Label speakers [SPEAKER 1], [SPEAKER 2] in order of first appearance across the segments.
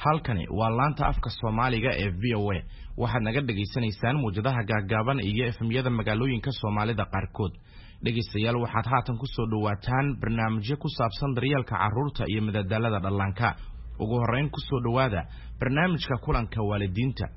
[SPEAKER 1] halkani waa laanta afka Soomaaliga ee VOA waxaad naga dhageysanaysaan muujadaha gaagaaban iyo efemyada magaalooyinka Soomaalida qaarkood dhageystayaal waxaad haatan ku soo dhawaataan barnaamijyo ku saabsan daryeelka carruurta iyo madadaalada dhallaanka ugu horeyn ku soo dhawaada barnaamijka kulanka waalidiinta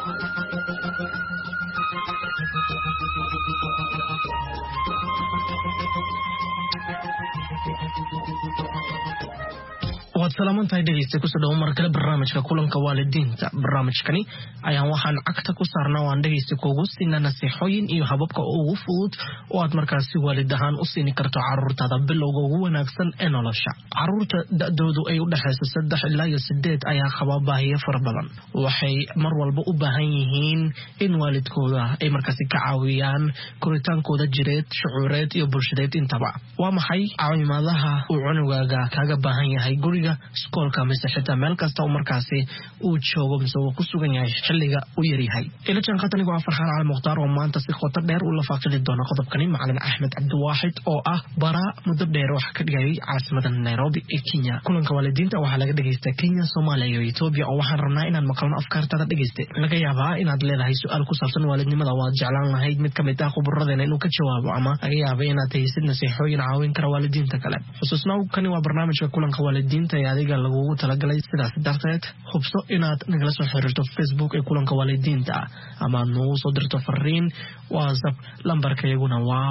[SPEAKER 2] salaamanta dhageysta ku soo dhaw markale barnaamijka kulanka waalidiinta barnaamijkani ayaan waxaan cagta ku saarnaa waan dhageysta kuugu siinaa nasiixooyin iyo hababka ugu fudud oo aad markaasi waalid ahaan u siin karto carruurtaada bilowga ugu wanaagsan ee nolosha carruurta da'doodu ay u dhaxayso 3 ilaa 8 ayaa qaba baahiyo fara badan waxay mar walba u baahan yihiin in waalidkooda ay markaasi ka caawiyaan koritaankooda jireed shucuureed iyo bulshadeed intaba waa maxay caawimaadaha uu cunugaaga kaaga baahan yahay guriga iskoolka mise xitaa meel kasta oo markaasi uu joogo mise uu ku sugan yahay xilliga uu yaryahay ila janqatanigu Farxaan Cali Mukhtaar oo maanta si qoto dheer u la faaqidi doona qodobkani macallin Axmed Cabdiwaaxid oo ah bara muddo dheer wax ka dhigay caasimadda Nairobi ee Kenya kulanka waalidiinta waxaa laga dhageystaa Kenya Soomaaliya iyo Itoobiya oo waxaan rabnaa inaan maqalno afkaartada dhageystay laga yaabaa inaad leedahay su'aal ku saabsan waalidnimada waad jeclaan lahayd mid kamid ah khubaradeena inuu ka jawaabo ama laga yaabaa inaad haysid nasiixooyin caawin kara waalidiinta kale xusuusnaa kani waa barnaamijka kulanka waalidiinta adiga lagu talagalay sidaas darteed hubso inaad nagala soo xiriirto Facebook ee kulanka waalidiinta ama noo soo dirto fariin WhatsApp lambarkeeguna waa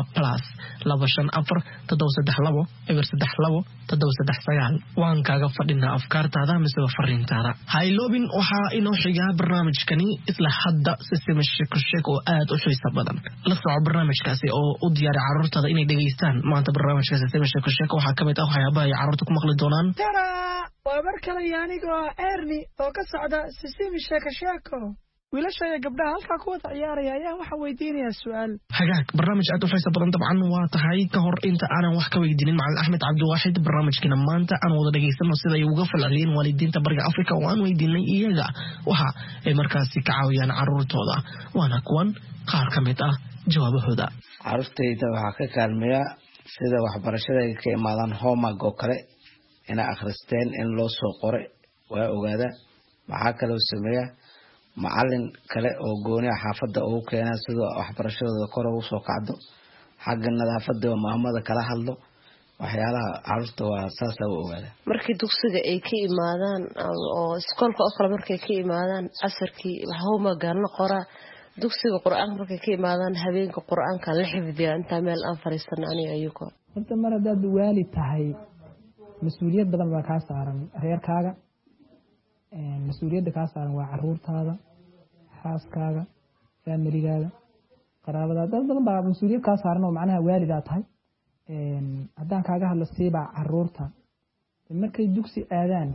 [SPEAKER 2] +232 waan kaaga fadhinaa afkaartaada mise fariintaada hayloobin waxa inoo xigaa barnaamijkani isla hadda sheeko oo aad u xiiso badan la soo barnaamijkaasi oo u diyaar carruurtada inay dhageystaan maanta barnaamijkaasi sheeko waxa kamid ah waxyaabaha ay carruurtu ku maqli doonaan
[SPEAKER 3] waa markale yaanigo Erni oo ka socda sisimi sheeko wiilasha gabdhaha halka ku wada ciyaaraya ayaan waxa weydiinaya su'aal
[SPEAKER 2] hagaag barnaamij aad u xiiso badan dabcan waa tahay ka hor inta aanan wax ka weydiinin macallin Axmed Cabdiwaaxid barnaamijkina maanta aan wada dhageysano sida ay uga falceliyeen waalidiinta bariga Afrika oo aan weydiinay iyaga waxa ay markaasi ka caawiyaan carruurtooda waana kuwan qaar kamid ah jawaabahooda
[SPEAKER 4] carruurtayda waxa ka kaalmeeya sida waxbarashada ay ka imaadaan homework oo kale ina akhristeen in loo soo qoray waa ogaada waxa kale oo sameeya macallin kale oo gooni xaafadda oo keena sida waxbarashadooda kor ugu soo kacdo xagga nadaafadda oo maamada kala hadlo waxyaalaha carruurta waa saas oo ogaada
[SPEAKER 5] markii dugsiga ay ka imaadaan oo iskoolka oo kale markay ka imaadaan casarkii homework la qoraa dugsiga quraanka markay ka imaadaan habeenka quraanka la xifdiyo inta meel aan fariisan aniga ayuko
[SPEAKER 3] inta maradaad waalid tahay mas'uuliyad badan baa ka saaran reerkaaga mas'uuliyadda ka saaran waa carruurtaada xaaskaaga familigaaga qaraabadaada dad badan baa mas'uuliyad ka saaran oo macnaha waalidaa tahay haddaan kaaga hadlo siiba carruurta markay dugsi aadaan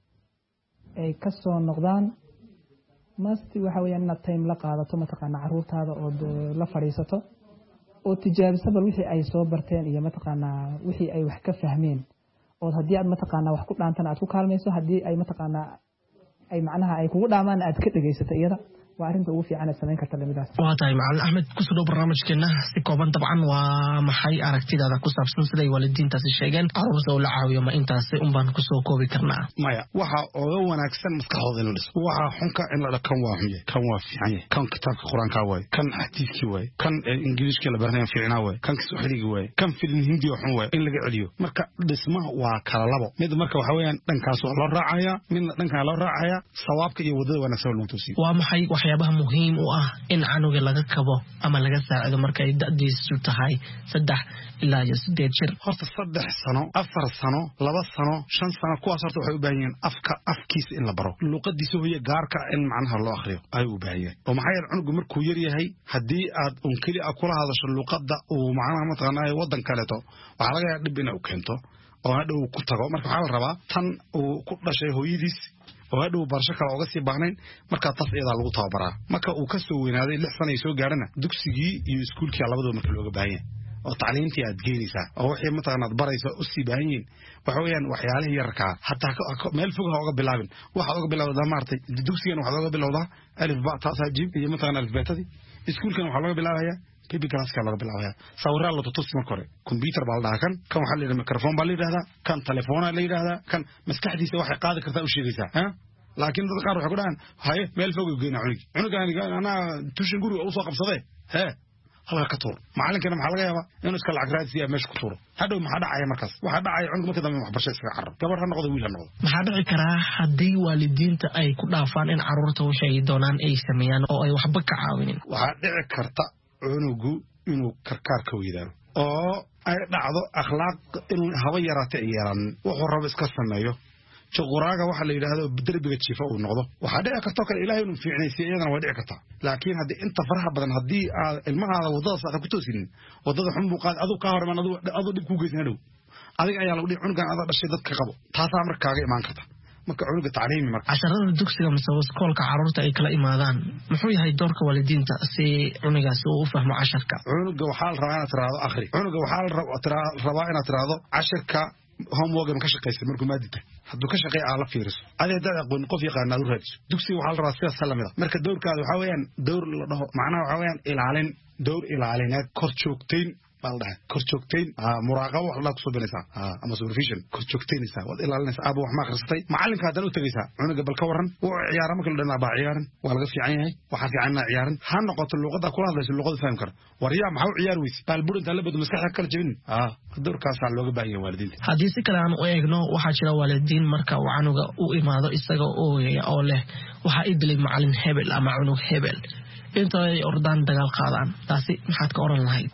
[SPEAKER 3] ay ka soo noqdaan masti waxa weeyaan inaad time la qaadato mataqaana carruurtaada oo la fadhiisato oo tijaabiso bal wixii ay soo barteen iyo mataqaana wixii ay wax ka fahmeen oo haddii aad mataqaana wax ku dhaantana aad ku kaalmayso haddii ay mataqaana ay macnaha ay kugu dhaamaan aad ka dhageysato iyada waa arinta ugu fiican ee sameyn karta lamidaas
[SPEAKER 2] waa tahay macallin Axmed ku soo barnaamijkeena si kooban dabcan waa maxay aragtidaada ku saabsan sida ay waalidiintaasi sheegeen carruurta oo la caawiyo ma intaas baan ku soo koobi karnaa
[SPEAKER 6] maya waxa oo wanaagsan maskaxdooda inuu dhiso waxa xunka in la kan waa xun kan waa fiican kan kitaabka quraanka way kan xadiiski way kan ingiriiska la baranayo fiicnaa way kan Swahiliga way kan filim hindi oo xun way in laga celiyo marka dhismaha waa kala labo mid marka waxa weeyaan dhankaas oo loo raacaya midna dhanka loo raacaya sawaabka iyo wadada wanaagsan lagu toosiyo
[SPEAKER 2] waa maxay waxyaabaha muhiim u ah in canuga laga kabo ama laga saacido marka ay da'diisu tahay 3 ilaa 8 jir
[SPEAKER 6] horta 3 sano 4 sano 2 sano 5 sano kuwaas horta waxay u baahan yihiin afkiisa in la baro luqadiisa hooyo gaarka in macnaha loo akhriyo ay u baahan yihiin oo maxay canugu markuu yar yahay hadii aad kali kula hadasho luqadda oo macnaha mataqaanay wadan kaleeto waxa laga yaabaa dib inay u keento oo hadhow ku tago marka waxa la rabaa tan uu ku dhashay hooyadiis oo hadhow barasho kale uga sii baahnayn marka taas iyada lagu tababaraa marka uu ka soo weynaaday 6 sano ay soo gaarana dugsigii iyo iskuulkii labadaba marka looga baahan yahay oo tacliintii aad geenaysaa oo wixii mataqaanad barayso u sii baahan yihiin waxa weeyaan waxyaalaha yarka hatta meel fog uga bilaabin waxa uga bilowdaa maartay dugsigan waxa uga bilowdaa alif ba ta sajib iyo mataqaan alif betadi iskuulkan waxa laga bilaabayaa baby class ka laga bilaabaya sawirada la tutus marka hore computer baa la dhahan kan waxa la yiraahdaa microphone baa la yiraahdaa kan telefoon la yiraahdaa kan maskaxdiisa waxa qaadi kartaa u sheegaysaa laakiin dad qaar waxa ku dhahan haye meel fog geeyna cunugan ana tushin guriga u soo qabsaday halka ka tuur macallinkana maxaa laga yaabaa inuu iska lacag raadsiya meesha ku tuuro hadhow maxaa dhacaya markaas waxa dhacaya cunug marka dambe waxbarasho iska carro gabar ha noqdo wiil ha noqdo
[SPEAKER 2] maxaa dhici karaa haddii waalidiinta ay ku dhaafaan in carruurta waxa ay doonaan ay sameeyaan oo ay waxba ka caawinin
[SPEAKER 6] waxaa dhici karta cunugu inuu karkaar ka weydaano oo ay dhacdo akhlaaq inuu haba yaraata ay yeelan wuxuu rabo iska sameeyo juquraaga waxa la yiraahdo darbiga jiifa uu noqdo waxa dhici karta kale ilaahay inuu fiicnaysiyo iyadana way dhici kartaa laakiin haddii inta faraha badan haddii aad ilmahaada wadada sax ku toosinin wadada xun buu qaad aduu ka hormaan aduu dib ku geysna dhow adiga ayaa lagu dhigay cunugan aad dhashay dadka qabo taasaa markaaga imaan karta marka cunuga tacliimi marka
[SPEAKER 2] casharada dugsiga mise iskoolka carruurta ay kala imaadaan muxuu yahay doorka waalidiinta si cunugaasi uu u fahmo casharka
[SPEAKER 6] cunuga waxaa la rabaa inaad tiraahdo akhri cunuga waxaa la rabaa inaad tiraahdo casharka homework ka shaqeysay markuu maadita hadduu ka shaqeey aad la fiiriso adeed aqoon qof yaqaan aad u raadiso dugsiga waxaa la rabaa sida salamida marka doorkaada waxaa weeyaan door la dhaho macnaha waxaa weeyaan ilaalin door ilaalineed kor joogtayn bal dhahay kor joogtayn muraaqabo wax la ku soo banaysaa ama supervision kor joogtaynaysaa wad ilaalinaysaa abu wax ma akhrisatay macallinka hadan u tagaysaa cunuga bal ka waran wuu ciyaara marka la dhanaa baa ciyaaran waa laga fiican yahay waxa fiican inaa ciyaaran ha noqoto luqada kula hadlayso luqada fahmi karo wariyaa maxaa u ciyaar weysi bal burinta la bado maskaxda kala jabin doorkaasaa looga baahan yahay waalidiinta
[SPEAKER 2] haddii si kale aan u eegno waxaa jira waalidiin marka uu canuga u imaado isaga oo leh waxaa i dilay macallin hebel ama cunug hebel inta ay ordaan dagaal qaadaan taasi maxaad ka oran lahayd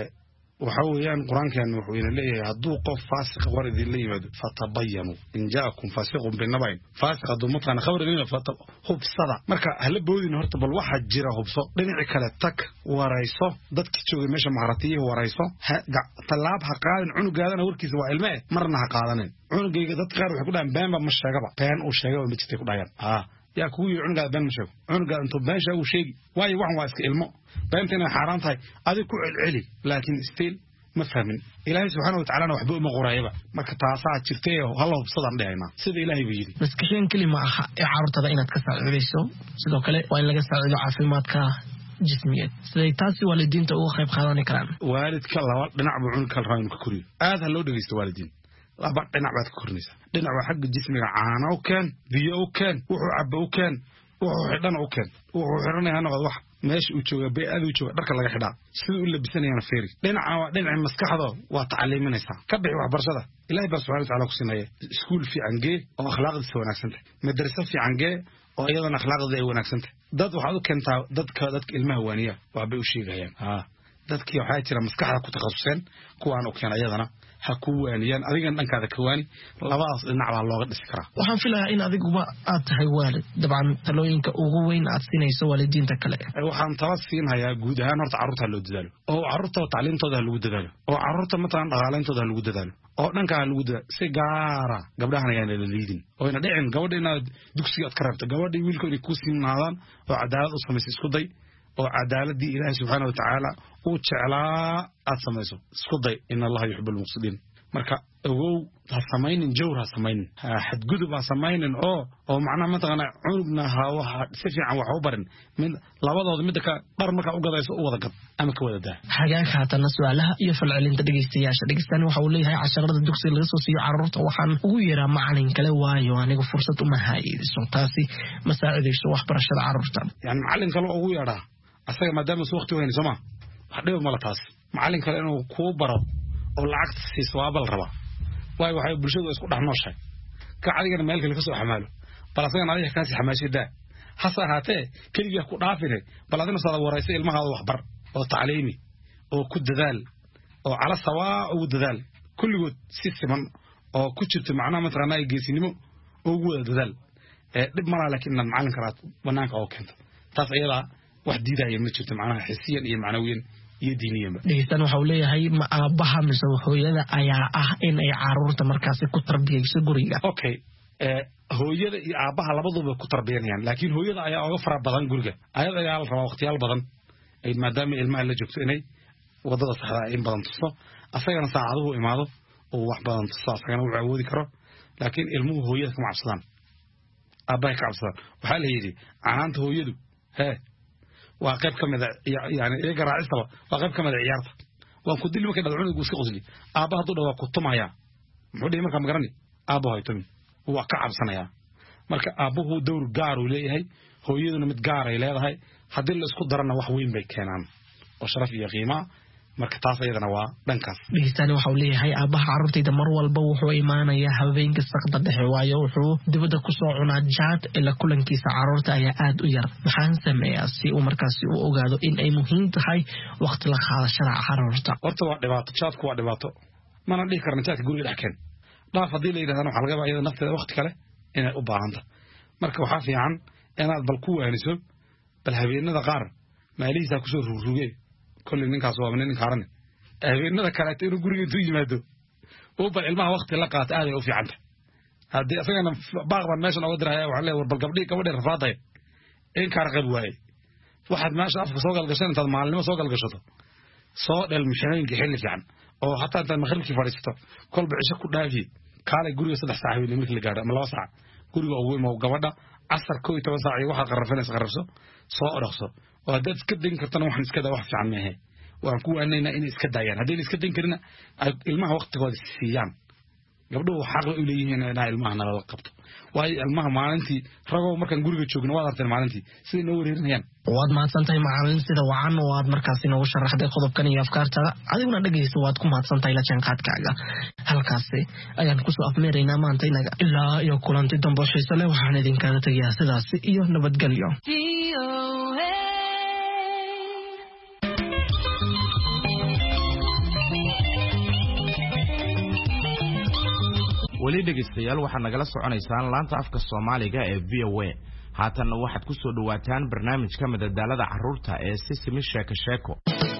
[SPEAKER 6] waxa weeyaan quraankan wuxuu ina leeyahay hadduu qof faasiq waridi la yimaado fatabayanu in jaakum faasiqun binabayn faasiq hadduu matqana khabarina hubsada marka hala boodin horta bal waxa jira hubso dhinaci kale tag warayso dadkii joogay meesha maharatiye warayso talaab ha qaadan cunugaadana warkiisa waa ilme marna ha qaadanin cunugayga dad qaar waxay ku dhahan been ba ma sheegaba been uu sheegay ma jirtay ku dhayaan yaa kugu yiri cunugaada been ma sheego cunugaada intuu been sheego sheegi waayo waxan waa iska ilmo beenta inay xaaraan tahay adiga ku celceli laakiin still ma fahmin ilaahay subxaanahu watacaala waxba uma qorayaba marka taasaa jirtay hal hubsadaan dhahaynaa sida ilaahay buu yiri
[SPEAKER 2] maskaxeen kali ma aha ee carruurtada inaad ka saacidayso sidoo kale waa in laga saacido caafimaadka jismiyeed siday taasi waalidiinta uga qayb qaadan karaan
[SPEAKER 6] waalidka laba dhinac buu cunugka rabaa inuu ka koriyo aad ha loo dhageysto waalidiin laba dhinac baad ka korinaysaa dhinac waa xagga jismiga caano u keen biyo u keen wuxuu cabbo u keen wuxuu xidhan u keen wuxuu xidhanaya noqod wax meesha uu jooga bee'ada uu jooga dharka laga xidhaa siduu u labisanayana feeri dhinaca waa dhinaca maskaxda waa tacliiminaysaa ka bixi waxbarashada ilaahay baa subxaana watacaala ku siinaya iskuul fiican gee oo akhlaaqdiisa wanaagsan tahay madrasa fiican gee oo iyadana akhlaaqdeeda ay wanaagsan tahay dad waxaad u keentaa dadka ilmaha waaniya waxbay u sheegayaan dadkii waxaa jira maskaxda ku takhasuseen kuwaan u keena iyadana ha ku waaniyaan adigana dhankaada ka waani labadaas dhinac baa looga dhisi karaa
[SPEAKER 2] waxaan filayaa in adiguba aad tahay waalid dabcan talooyinka ugu weyn aad siinayso waalidiinta kale
[SPEAKER 6] waxaan tala siinhayaa guud ahaan horta carruurta ha loo dadaalo oo carruurta tacliimtooda ha lagu dadaalo oo carruurta matalan dhaqaaleyntooda ha lagu dadaalo oo dhanka ha lagu dadaalo si gaara gabdhahan ayaan la liidin oo ina dhicin gabadha inaad dugsiga aad ka rabto gabadha wiilka inay ku siinaadaan oo cadaalad u samaysa isku day oo cadaaladii ilaahay subxaana watacaala uu jeclaa aad samayso isku day in allaha yuxibu almuqsidiin marka ogow ha samaynin jawr ha samaynin xadgudub ha samaynin oo macnaha mataqaana cunugna ha waxa si fiican wax u barin mid labadooda midda ka dhar markaa u gadayso u wada gad ama ka wada daa
[SPEAKER 2] xagaanka haatana su-aalaha iyo falcelinta dhegeystayaasha dhegeystaan waxa uu leeyahay casharada dugsiga laga soo siiyo carruurta waxaan ugu yeeraa macalin kale waayo aniga fursad uma haydiso taasi ma saacidayso waxbarashada carruurta
[SPEAKER 6] yani macalin kale ugu yeedhaa asaga maadaama su waqti weyni sooma wax dhiba mala taas macalin kale inuu kuu baro oo lacagta siiso waaba la rabaa waayo waxay bulshadu isku dhex nooshahay ka cadigana meel kale ka soo xamaalo bal asagana adiga kaasi xamaashay daa hase ahaatee keligii ku dhaafine bal adina saada waraysa ilmahaada waxbar oo tacliimi oo ku dadaal oo cala sawaa ugu dadaal kulligood si siman oo ku jirto macnaha mataqaanaa geesinimo ugu wada dadaal dhib malaa laakiin inaad macalin kalaad banaanka oo keento taas iyadaa wax diidaya ma jirto macnaha xisiyan iyo macnawiyan iyo diiniyanba
[SPEAKER 2] dhegeystaan waxa uu leeyahay ma aabaha mise hooyada ayaa ah in ay carruurta markaasi ku tarbiyayso guriga
[SPEAKER 6] okay hooyada iyo aabaha labaduba ku tarbiyanayaan laakiin hooyada ayaa uga fara badan guriga ayada ayaa la rabaa waqtiyaal badan ay maadaama ilmaha la joogto inay wadada saxda in badan tuso asagana saacaduhu imaado oo wax badan tuso asagana uu awoodi karo laakiin ilmuhu hooyada kama cabsadaan aabaha ka cabsadaan waxaa la yidhi canaanta hooyadu waa qayb ka mid yani iyaga raacisaba waa qayb ka mid ciyaarta waan ku dili markay dhadcunada iska qosli aabaha hadduu dhawaa ku tumaya muxuu dhihi markaa magarani aabaho ay tumi waa ka cabsanayaa marka aabuhu dowr gaar u leeyahay hooyaduna mid gaar ay leedahay hadii la isku darana wax weyn bay keenaan oo sharaf iyo qiimo marka taas ayadana waa dhankaas
[SPEAKER 2] dhigistaani waxa uu leeyahay aabaha carruurtayda mar walba wuxuu imaanayaa habeenka saqda dhexe waayo wuxuu dibadda ku soo cunaa jaad ila kulankiisa carruurta ayaa aad u yar maxaan sameeyaa si uu markaasi u ogaado in ay muhiim tahay waqti la qaadashada carruurta
[SPEAKER 6] horta waa dhibaato jaadku waa dhibaato mana dhihi karna jaadka guriga dhex keen dhaaf haddii la yidhahdana waxaa laga yaabaa iyada nafteeda waqti kale inay u baahanta marka waxaa fiican inaad bal ku waaniso bal habeenada qaar maalihiisa kusoo rugruge كل الناس هو من النكارن هنا كانت إنه قرية توي ماذا وبل الماء وقت لقات آله وفي عنده هذه أصلا أنا بعض الناس أنا أدرى وعليه والبلقبلي كمان رفاضي إن كان غبواي واحد ماشي أفق سوق القشطة أنت معلم سوق القشطة صاد المشاهين كحل يعني أو حتى أنت المخلك فارسته كل بعشق كلها فيه كان قرية صدق صاحبي اللي مثل الجارة من الوسع قرية أول ما وجوده عصر كوي توسعي واحد غرفنا غرفته صاد رخصه وهذا تكدين كرتنا واحد نسكده واحد في عنه وأنكو أننا إن إسكده يعني هذين إسكدين كرنا الماء وقت قاد السيان قبله حق إليه أنا الماء أنا لقبت وهي الماء مع أنتي رجوا مركن قرية شو جنوا أرتين مع أنتي سين نورين هين
[SPEAKER 2] واد ما سنتي معلن سيدا وعن واد مركزين وشرح ده خذ بكني أفكار ترى أدينا نجيس وادكم ما سنتي لا شنقات كعجة هالكاسة أيام كسو أفمرينا ما أنتي نجا إلا يقول أنتي دمبوشي سلا وحنا دين كذا تجاه سلا سيئو نبت قليو
[SPEAKER 1] weli dhegeystayaal waxaad nagala soconaysaan laanta afka Soomaaliga ee VOA haatanna waxaad ku soo dhawaataan barnaamijka madadaalada carruurta ee Sisimi Sheeko Sheeko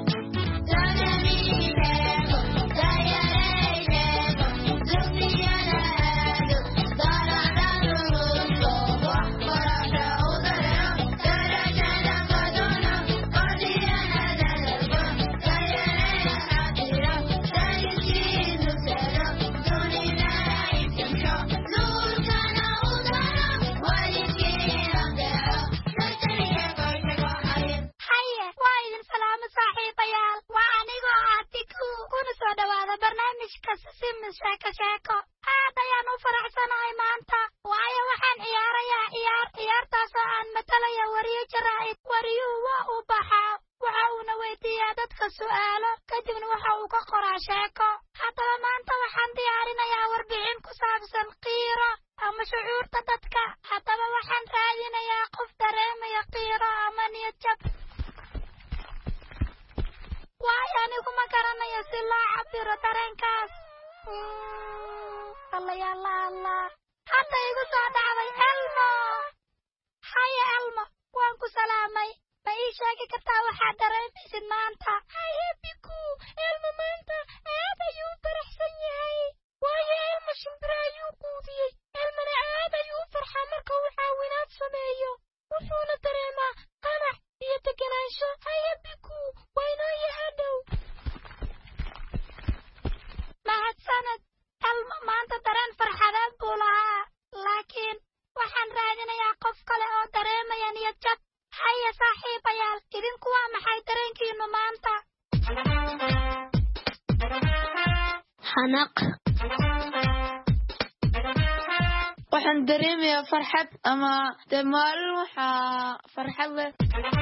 [SPEAKER 7] waxaan dareemayaa farxad ama maalin waxa farxad leh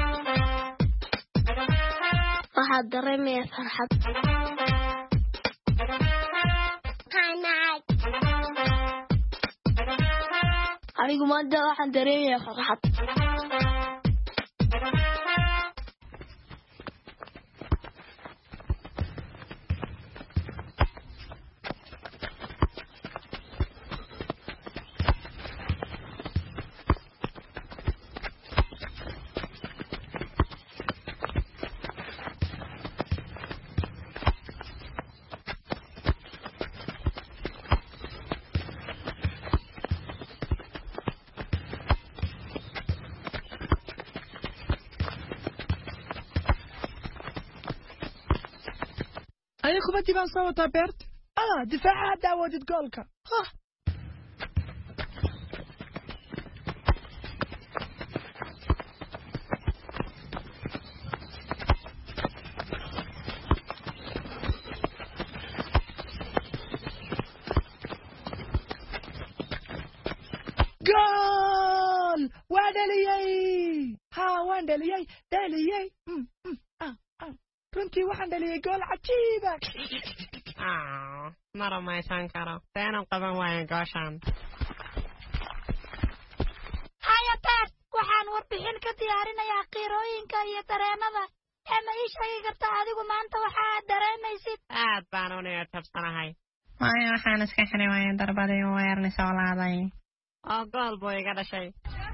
[SPEAKER 7] waxaan dareemayaa farxad anigu maanta waxaan dareemayaa farxad
[SPEAKER 8] كوبتي بان صوتها بيرت دفاعها داود جولكا جول ها وان دليي runtii waxaan dhaliyay gool cajiiba
[SPEAKER 9] ma rumaysan karo seenan qaban waayan gooshaan
[SPEAKER 7] haya beer waxaan warbixin ka diyaarinayaa qiirooyinka iyo dareenada ma ii sheegi kartaa adigu maanta waxaad dareemaysid
[SPEAKER 9] aad baan u niyad jabsanahay waayo waxaan iska xiri waaya darbadii weerni soo laaday oo gool buu iga dhashay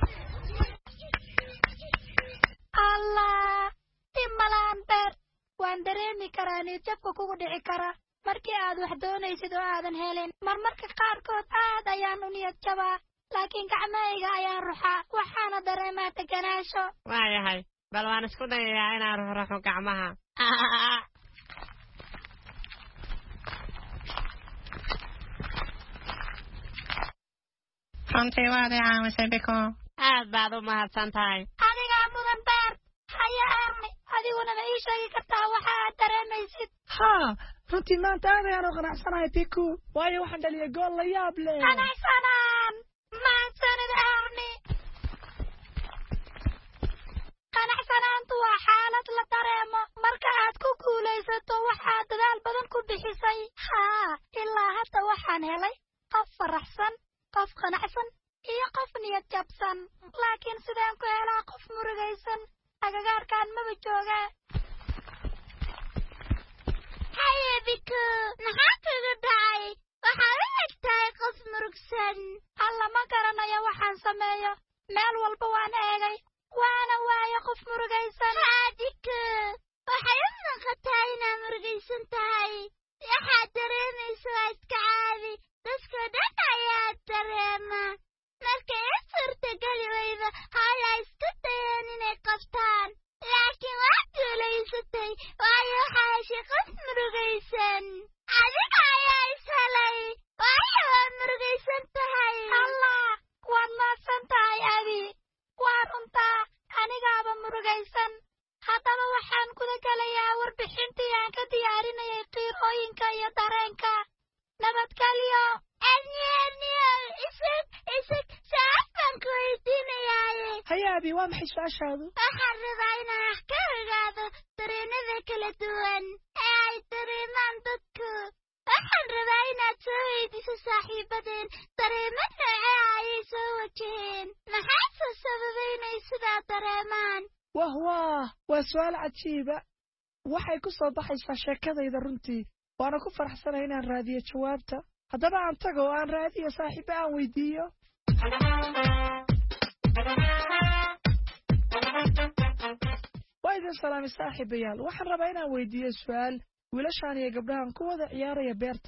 [SPEAKER 7] allah timbalaan beer waan dareemi karaa niyadjabka kugu dhici kara markii aad wax doonaysid oo aadan helin marmarka qaarkood aad ayaan u niyad jabaa laakiin gacmahayga ayaan ruxaa waxaana dareemaa deganaansho
[SPEAKER 9] waayahay bal waan isku dayayaa inaan ruxruxo gacmaha runtii waad i caawisay biko aad baad u mahadsan tahay
[SPEAKER 7] adigaa mudan beer haya arni adiguna ma ii sheegi kartaa waxa aad dareemaysid
[SPEAKER 8] haa runtii maanta aad ayaan u qanacsanahay biku waayo waxaan dhaliyay gool la yaab leh
[SPEAKER 7] qanacsanaan mahadsanid arni qanacsanaantu waa xaalad la dareemo marka aad ku guulaysato waxaad dadaal badan ku bixisay haa ilaa hadda waxaan helay qof faraxsan qof qanacsan iyo qof niyad jabsan laakiin sidaan ku helaa qof murugaysan agagaarkaan maba jooga haye biku maxaa kaga dhacay waxaad u egtahay qof murugsan alla ma garanayo waxaan sameeyo meel walba waan eegay waana waayo qof murugaysan haadiku waxay u muuqataa inaad murugaysan tahay waxaad dareemaysa waa iska caadi dadka dhan ayaa dareema markay i suurtageli weyda haya isku dayeen inay qabtaan laakiin waa guulaysatay waayo waxaa heshay qof murugaysan adiga ayaa is helay waayo waad murugaysan tahay allah waad maadsan tahay abi waa runtaa anigaaba murugaysan haddaba waxaan guda gelayaa warbixintii aan ka diyaarinayay qiirooyinka iyo dareenka nabadgelyo isig saas baan ku weydiinayaaye
[SPEAKER 8] haya abi waa maxay su-aashaadu
[SPEAKER 7] waxaan rabaa inaan wax ka ogaado dareenada kala duwan ee ay dareemaan dadku waxaan rabaa inaad soo weydiiso saaxiibadeen dareemo noocee ayay soo wajaheen maxayse sababay inay sidaa dareemaan
[SPEAKER 8] waa su-aal cajiiba waxay ku soo baxaysaa sheekadayda runtii waana ku faraxsanahay inaan raadiyo jawaabta haddaba aan tago oo aan raadiyo saaxiibo aan weydiiyo waa idin salaamay saaxiibayaal waxaan rabaa inaan weydiiyo su-aal wiilashaan iyo gabdhahan ku wada ciyaaraya beerta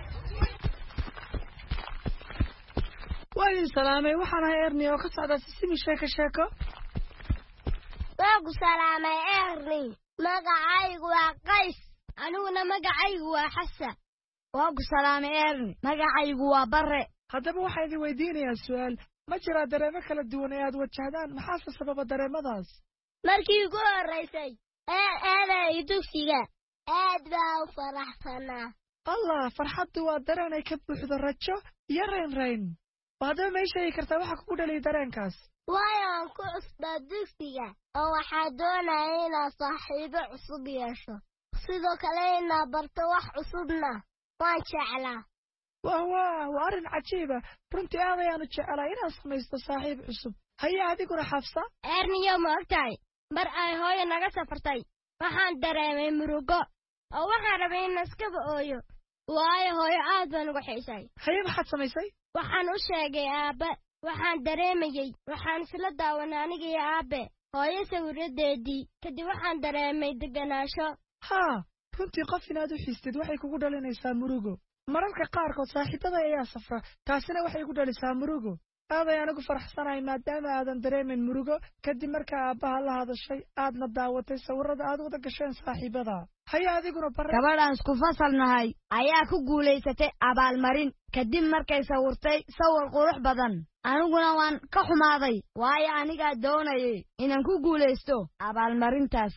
[SPEAKER 8] waa idin salaamay waxaan ahay erni oo ka socda sisimi sheeko
[SPEAKER 10] waa ku salaamay erni magacaygu waa qays aniguna magacaygu waa xasan waa ku salaamay erni magacaygu waa bare
[SPEAKER 8] haddaba waxaa idin weydiinayaa su-aal ma jiraa dareemo kala duwan ee aad wajahdaan maxaase sababa dareemadaas
[SPEAKER 10] markii ugu horraysay eeday dugsiga aad baa u faraxsanaa
[SPEAKER 8] allah farxaddu waa dareen ay ka buuxdo rajo iyo raynrayn haddaba ma ii sheegi kartaa waxa kugu dhaliyay dareenkaas
[SPEAKER 10] waayo aan ku cusbaa dugsiga oo waxaa doonaya inaad saaxiibo cusub yeesho sidoo kale inaad barto wax cusubna waan jeclaa
[SPEAKER 8] waa arrin cajiiba runtii aad ayaanu jeclaa inaad samaysto saaxiib cusub haya adiguna xafsa
[SPEAKER 10] erniyo ma ogtahay mar ay hooyo naga safartay waxaan dareemay murugo oo waxaan rabay in iskaba ooyo waayo hooyo aad baan uga xiisay
[SPEAKER 8] haye maxaad samaysay
[SPEAKER 10] waxaan u sheegay aabbe waxaan dareemayey waxaan isla daawanay aniga iyo aabbe hooyo sawiradeedii kadib waxaan dareemay deganaansho
[SPEAKER 8] haa runtii qof inaad u xiistid waxay kugu dhalinaysaa murugo mararka qaarkood saaxiibada ayaa safra taasina waxay ku dhalisaa murugo aad ayaan ugu faraxsanahay maadaama aadan dareemin murugo kadib markaa aabbaha la hadashay aadna daawatay sawirada aad wada gasheen saaxiibada haya adiguna bare
[SPEAKER 10] gabadhaan isku fasalnahay ayaa ku guulaysatay abaalmarin kadib markay sawirtay sawir qurux badan aniguna waan ka xumaaday waayo anigaa doonayay inaan ku guulaysto abaalmarintaas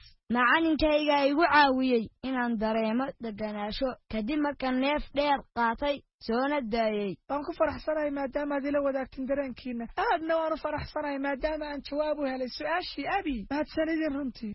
[SPEAKER 10] macalinkaygaa igu caawiyey inaan dareemo deganaansho kadib markaan neef dheer qaatay soona daayay
[SPEAKER 8] waan ku faraxsanahay maadaama aad ila wadaagtin dareenkiina aadna waan u faraxsanahay maadaama aan jawaab u helay su'aashii abi mahadsanidin runtii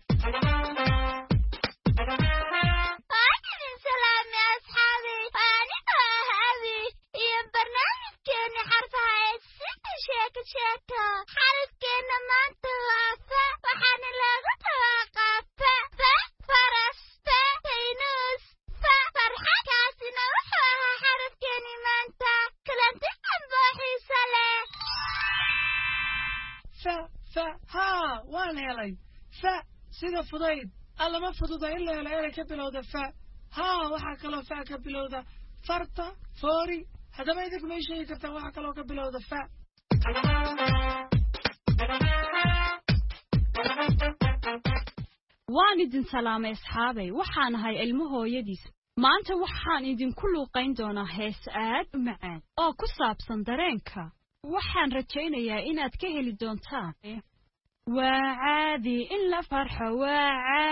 [SPEAKER 7] xarafkeena maanta waa fa waxaana lagu tawaaqaa fa faras fa faynus fa farxadkaasina wuxuu ahaa xarafkeeni maanta kulanti dambe oo xiiso leh
[SPEAKER 8] fa haa waan helay fa sida fudayd allama fududa in la helo erey ka bilowda fa haa waxaa kaloo fa ka bilowda farta foori haddaba idinku may sheegi kartaan waxaa kaloo ka bilowda fa
[SPEAKER 11] waan idin salaamay asxaabay waxaan ahay ilmo hooyadiis maanta waxaan idinku luuqayn doonaa hees aad u macaan oo ku saabsan dareenka waxaan rajaynayaa inaad ka heli doontaan waa caadi in la farxo waa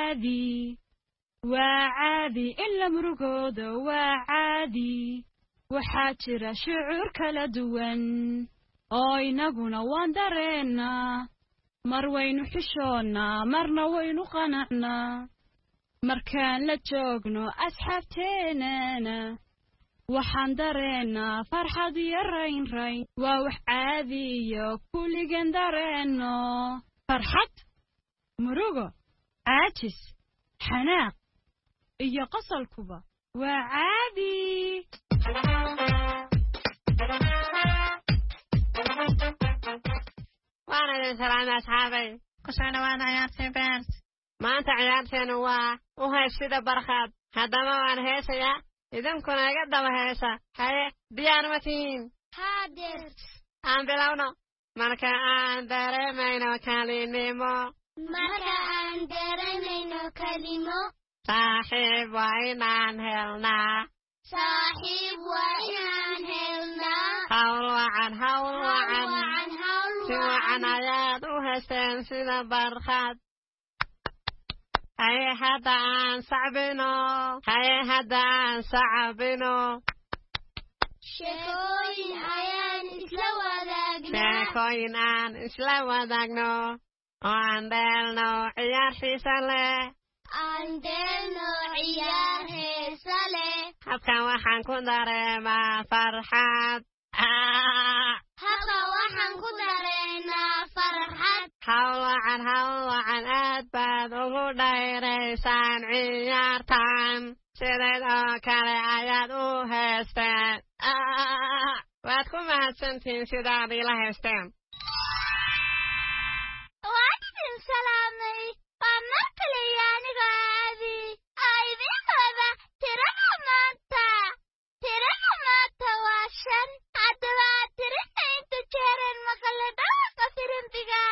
[SPEAKER 11] caadi in la murugoodo waa caadi waxaa jira shucuur kala duwan oo inaguna waan dareennaa mar waynu xishoonnaa marna waynu qanacnaa markaan la joogno asxaabteennana waxaan dareennaa farxad iyo raynrayn waa wax caadi iyo kulligan dareenno farxad murugo caajis xanaaq iyo qosolkuba waa caadi
[SPEAKER 9] waana idin salaamay asxaabay ku soo dhawaada ciyaartii beert maanta ciyaarteenu waa u hees sida barkhaad haddaba waan heesayaa idinkuna iga daba heesa haye diyaar ma tihiin
[SPEAKER 7] haadeer
[SPEAKER 9] aan bilowno marka aan dareemayno kalimo saaxiib waa inaan helnaa hawl wacan si wacan ayaad u heesteen sida barkhaad haye hadda aan sacbino
[SPEAKER 7] sheekooyin aan
[SPEAKER 9] isla wadaagno oo aan dheelno ciyaar xiisa leh halkan waxaan ku dareemaa farxad hawl wacan aad baad ugu dhayraysaan ciyaartan sidayd oo kale ayaad u heesteen waad ku mahadsantihiin sidaad ila heesteen
[SPEAKER 7] waan idin salaamay waa mar kale iyo aniga aadi idinkooda tirada maanta waa 5 haddaba aad tirina inta jeereen maqale dhawaqa firimbiga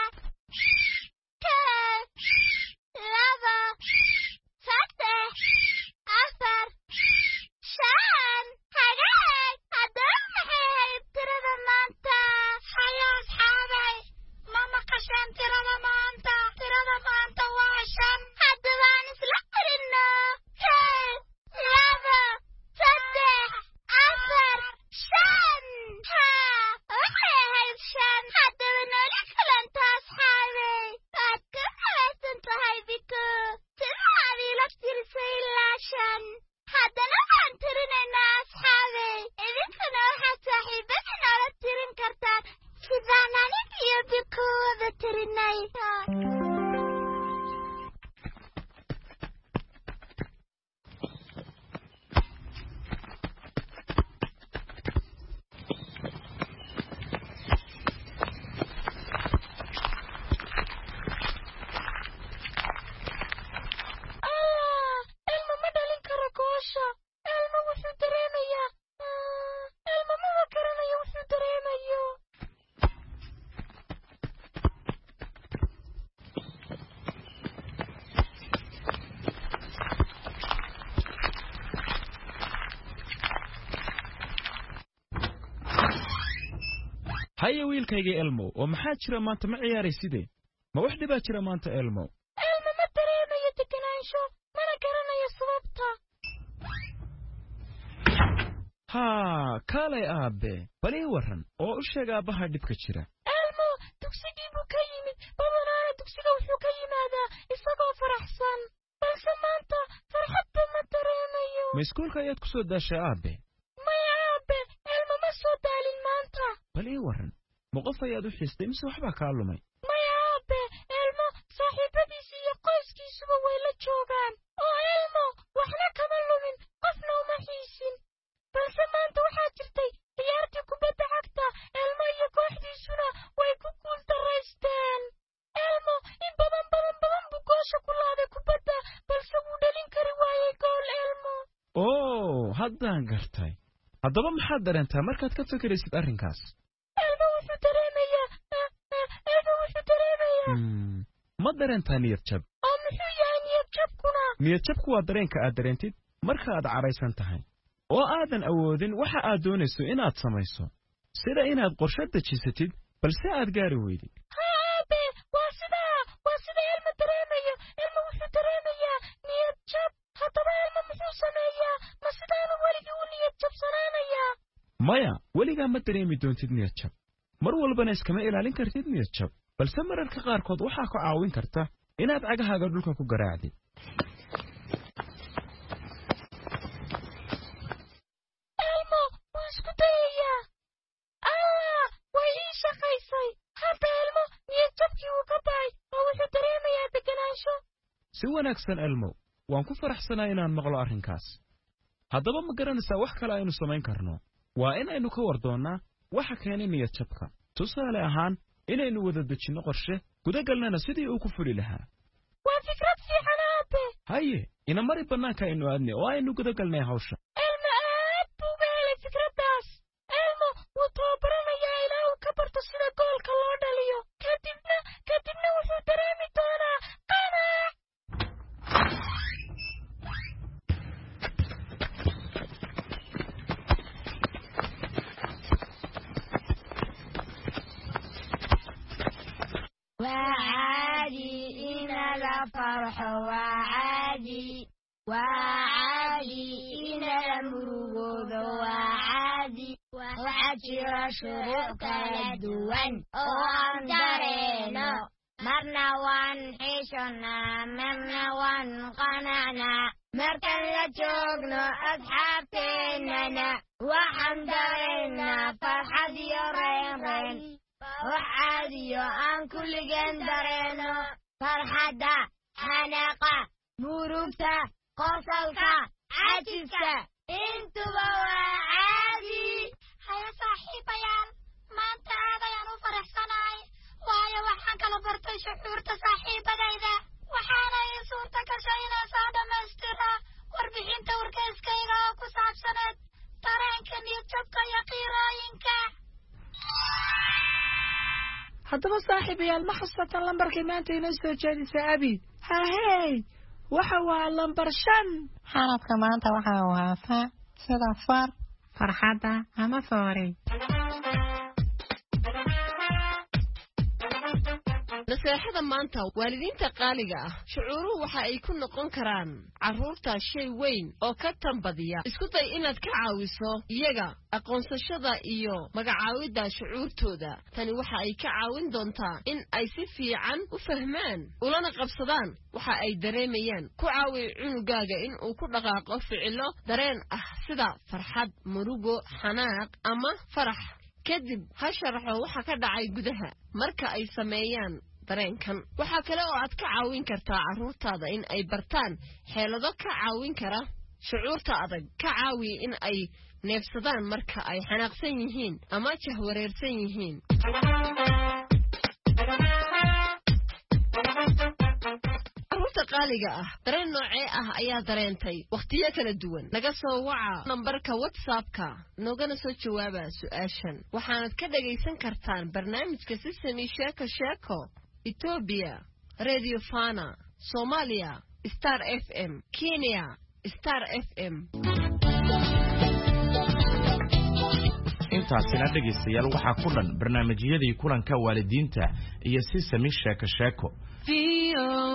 [SPEAKER 12] haye wiilkayga elmo oo maxaa jira maanta ma ciyaaraysidee ma wax dhibaa jira maanta elmo
[SPEAKER 7] ma dareemayo deganaansho mana garanayo sababta
[SPEAKER 12] haa kaalay aabe bal ii waran oo u sheeg aabbaha dhibka jira
[SPEAKER 7] elmo dugsigii buu ka yimid badanaana dugsiga wuxuu ka yimaadaa isagoo faraxsan balse maanta farxadba ma dareemayo
[SPEAKER 12] ma iskuulka ayaad ku soo daashay aabe
[SPEAKER 7] maya aabe elmo ma soo daalin maanta
[SPEAKER 12] bal ii waran ma qof ayaad u xiistay mise waxbaa kaa lumay
[SPEAKER 7] maya aabe elmo saaxiibadiisi iyo qoyskiisuba way la joogaan oo elmo waxna kama lumin qofna uma xiisin balse maanta waxaa jirtay ciyaartii kubadda cagta elmo iyo kooxdiisuna way ku guuldaraysteen elmo in badan buu goosha ku laaday kubadda balse wuu dhalin kari waayey gool elmo
[SPEAKER 12] haddaan gartay haddaba maxaad dareentaa markaad ka fekeraysid arrinkaas
[SPEAKER 7] elmo wuxuu dareemayaa
[SPEAKER 12] ma dareentaa niyad jab
[SPEAKER 7] oo muxuu yahay niyad jabkuna
[SPEAKER 12] niyad jabku waa dareenka aad dareentid marka aad caraysan tahay oo aadan awoodin waxa aad doonayso inaad samayso sida inaad qorshe dejisatid balse aad gaari weydid
[SPEAKER 7] aabe waa sida elmo dareemayo elmo wuxuu dareemayaa niyad jab haddaba elmo muxuu sameeyaa ma sidaanu weligii u niyad jabsanaanayaa
[SPEAKER 12] maya weligaa ma dareemi doontid niyad jab mar walbana iskama ilaalin kartid niyad jab balse mararka qaarkood waxaa ku caawin karta inaad cagahaaga dhulka ku garaacdid
[SPEAKER 7] elmo wuu isku dayayaa way ii shaqaysay hadda elmo niyad jabkii wuu ka ba'ay oo wuxuu dareemayaa deganaansho
[SPEAKER 12] si wanaagsan elmo waan ku faraxsanaa inaan maqlo arrinkaas haddaba ma garanaysaa wax kale aynu samayn karno waa inaynu ka war doonnaa waxa keenay niyad jabka tusaale ahaan inaynu wada dejinno qorshe gudagalnana sidii uu ku fuli lahaa
[SPEAKER 7] waa fikrad fiican aabe
[SPEAKER 12] haye ina mari bannaanka aynu aadnay oo aynu gudagalnay hawsha
[SPEAKER 7] elmo aad buu uga helay fikraddaas elmo wuu tababaranayaa ilaa uu ka barto sida goolka loo dhaliyo kadibna wuxuu dareemi doonaa qanaac
[SPEAKER 10] وعادي إن الفرح وعادي إن المرغوب وعادي وعجر شروق الدوان وأمدرينو مرنا وانحشنا مرنا وانقنعنا مركن لجوغنا أصحابتنا وحمدرينا فرحة يرين وعاديو aan kulligeen dareeno farxadda xanaqa murugta qosolka cajiska intuba waa caadi
[SPEAKER 7] haya saaxiibayaal maanta aad ayaan u faraxsanahay waayo waxaan kala bartay shucuurta saaxiibadayda waxaana ii suurta gashay inaan soo dhammaystira warbixinta warkayskayga oo ku saabsaneed dareenka niyad jabka iyo qiirooyinka
[SPEAKER 8] haddaba saaxiibayaal ma xusatan lambarkay maanta inoo soo jeedisa abi hahey waxa waa lambar 5
[SPEAKER 13] xarafka maanta waxa uu ahaa sida farxadda ama foori
[SPEAKER 5] naseexada maanta waalidiinta qaaliga ah shucuuruhu waxa ay ku noqon karaan carruurta shay weyn oo ka tanbadiya isku day inaad ka caawiso iyaga aqoonsashada iyo magacaawidda shucuurtooda tani waxa ay ka caawin doontaa in ay si fiican u fahmaan ulana qabsadaan waxa ay dareemayaan ku caawi cunugaaga in uu ku dhaqaaqo ficilo dareen ah sida farxad murugo xanaaq ama farax kadib ha sharaxo waxa ka dhacay gudaha marka ay sameeyaan dareenkan waxa kale oo aad ka caawin kartaa carruurtaada in ay bartaan xeelado ka caawin kara shucuurta adag ka caawi in ay neefsadaan marka ay xanaaqsan yihiin ama jahwareersan yihiin carruurta qaaliga ah dareen noocee ah ayaa dareentay wakhtiyo kala duwan naga soo waca nambarka WhatsApp-ka noogana soo jawaaba su'aashan waxaanad ka dhagaysan kartaan barnaamijka Sesame Sheeko Ethiopia Radio Fana Somalia Star FM Kenya Star FM
[SPEAKER 1] intaasina dhegaystayaal waxaa ku dhan barnaamijyadii kulanka waalidiinta iyo Sesame Sheeko